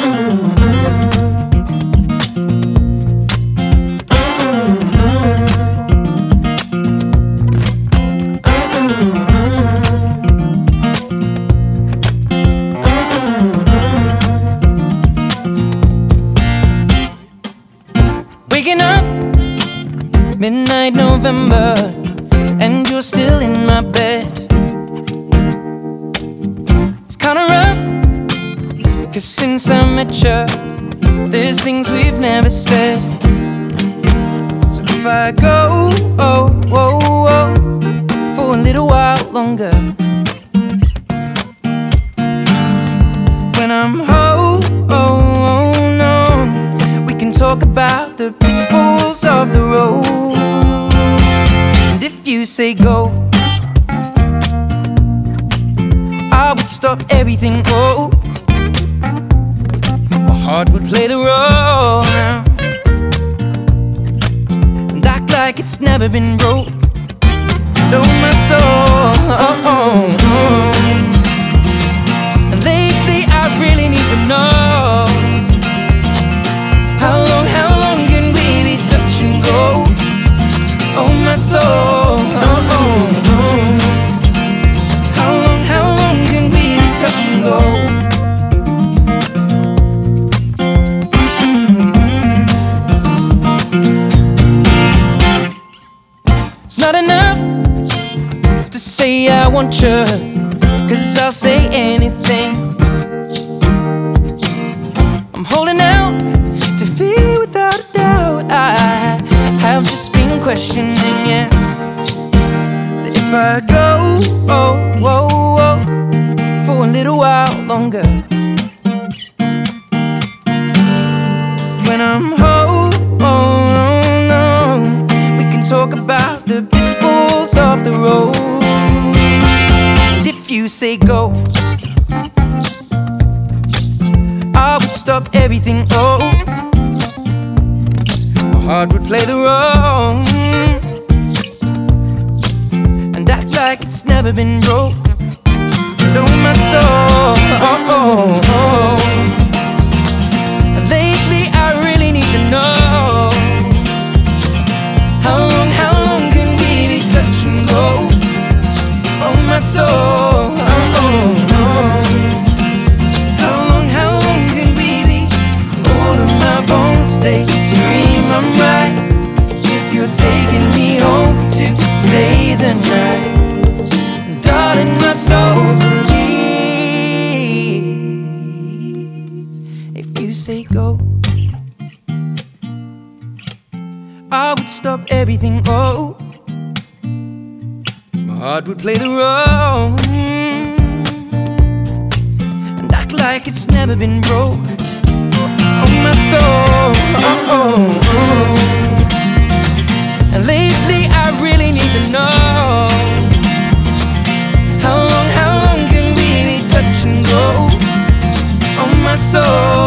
Waking up, midnight November, and you're still in my bed. It's kinda rough, 'cause since I met you, there's things we've never said. So if I go, for a little while longer, when I'm home, we can talk about the pitfalls of the road. And if you say go, I would stop everything, my heart would play the role now, and act like it's never been broke. Know my soul, and lately I really need to know, how long can we be touch and go? Oh my soul, how long can we be touch and go? It's not enough to say I want you, 'cause I'll say anything. I'm holding out to feel without a doubt. I have just been questioning, yeah, that if I go, for a little while longer, when I'm home, we can talk about the pitfalls of the road. And if you say go, I would stop everything, my heart would play the role, and act like it's never been broke. Know my soul, and lately I really need to know, how long can we be touch and go? Oh my soul, how long can we be? All of my bones, they scream I'm right, if you're taking me home to stay the night. Darling, my soul believes, if you say go, I would stop everything, my heart would play the role, and act like it's never been broke. Oh my soul, and lately I really need to know, how long can we be touch and go? Oh my soul.